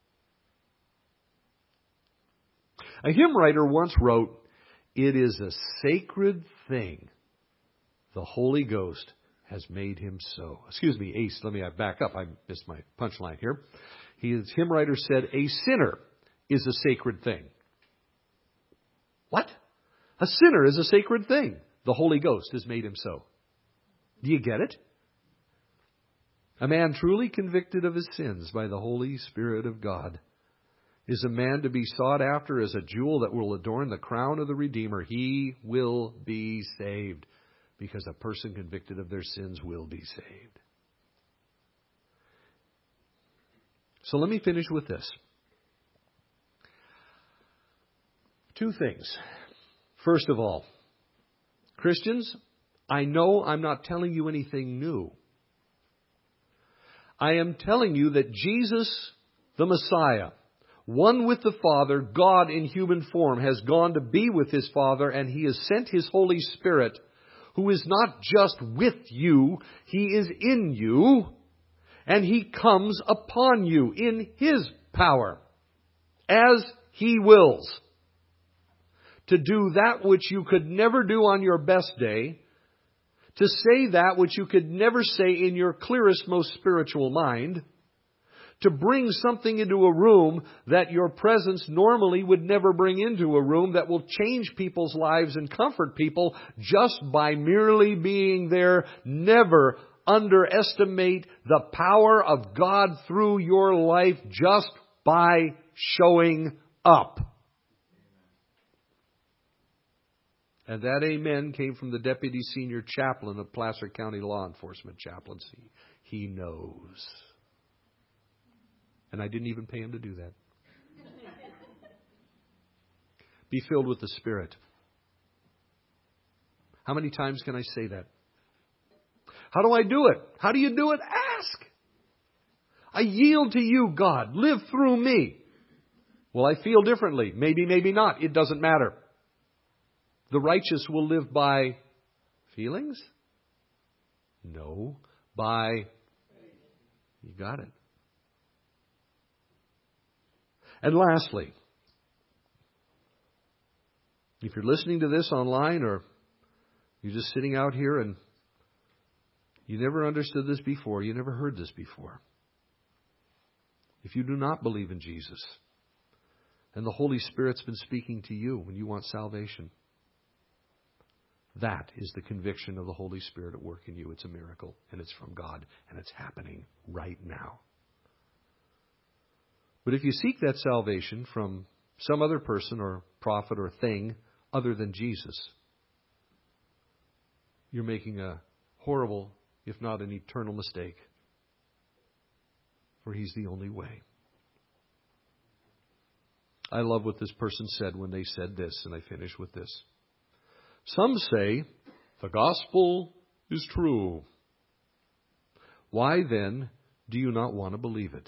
A hymn writer once wrote, "It is a sacred thing. The Holy Ghost has made Him so." Excuse me, Ace, let me back up. I missed my punchline here. His hymn writer said, "A sinner is a sacred thing." What? A sinner is a sacred thing. The Holy Ghost has made Him so. Do you get it? A man truly convicted of his sins by the Holy Spirit of God is a man to be sought after as a jewel that will adorn the crown of the Redeemer. He will be saved because a person convicted of their sins will be saved. So let me finish with this. Two things. First of all, Christians, I know I'm not telling you anything new. I am telling you that Jesus, the Messiah, one with the Father, God in human form, has gone to be with His Father, and He has sent His Holy Spirit, who is not just with you, He is in you, and He comes upon you in His power, as He wills, to do that which you could never do on your best day, to say that which you could never say in your clearest, most spiritual mind, to bring something into a room that your presence normally would never bring into a room, that will change people's lives and comfort people just by merely being there. Never underestimate the power of God through your life just by showing up. And that amen came from the Deputy Senior Chaplain of Placer County Law Enforcement Chaplaincy. He knows. And I didn't even pay him to do that. Be filled with the Spirit. How many times can I say that? How do I do it? How do you do it? Ask. I yield to you, God. Live through me. Will I feel differently? Maybe, maybe not. It doesn't matter. The righteous will live by feelings? No. By, you got it. And lastly, if you're listening to this online or you're just sitting out here and you never understood this before, you never heard this before. If you do not believe in Jesus and the Holy Spirit's been speaking to you when you want salvation, that is the conviction of the Holy Spirit at work in you. It's a miracle, and it's from God, and it's happening right now. But if you seek that salvation from some other person or prophet or thing other than Jesus, you're making a horrible, if not an eternal mistake. for He's the only way. I love what this person said when they said this, and I finish with this. Some say, the gospel is true. Why then do you not want to believe it?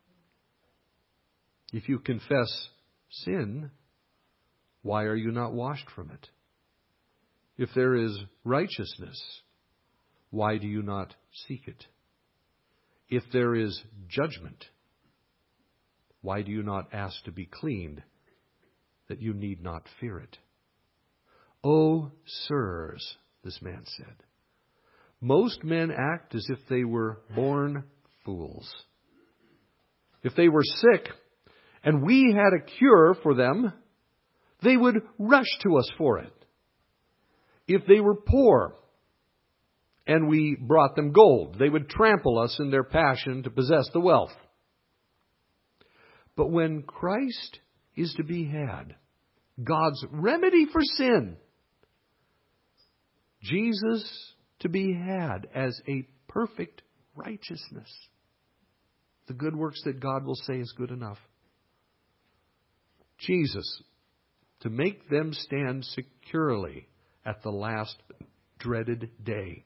If you confess sin, why are you not washed from it? If there is righteousness, why do you not seek it? If there is judgment, why do you not ask to be cleaned, that you need not fear it? Oh, sirs, this man said, most men act as if they were born fools. If they were sick and we had a cure for them, they would rush to us for it. If they were poor and we brought them gold, they would trample us in their passion to possess the wealth. But when Christ is to be had, God's remedy for sin, Jesus to be had as a perfect righteousness, the good works that God will say is good enough. Jesus to make them stand securely at the last dreaded day.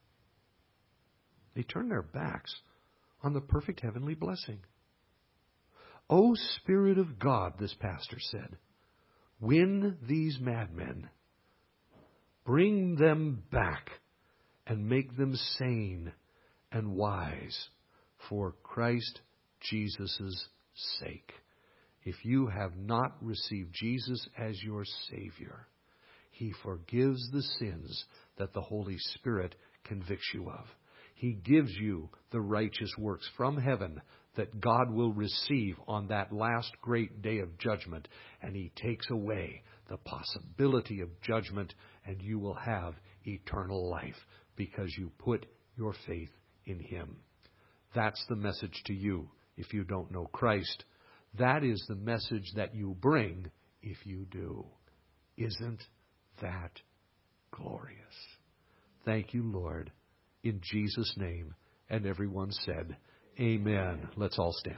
They turn their backs on the perfect heavenly blessing. O Spirit of God, this pastor said, win these madmen. Bring them back and make them sane and wise for Christ Jesus' sake. If you have not received Jesus as your Savior, He forgives the sins that the Holy Spirit convicts you of. He gives you the righteous works from heaven that God will receive on that last great day of judgment. And He takes away the possibility of judgment, and you will have eternal life because you put your faith in Him. That's the message to you if you don't know Christ. That is the message that you bring if you do. Isn't that glorious? Thank you, Lord. In Jesus' name. And everyone said, Amen. Let's all stand.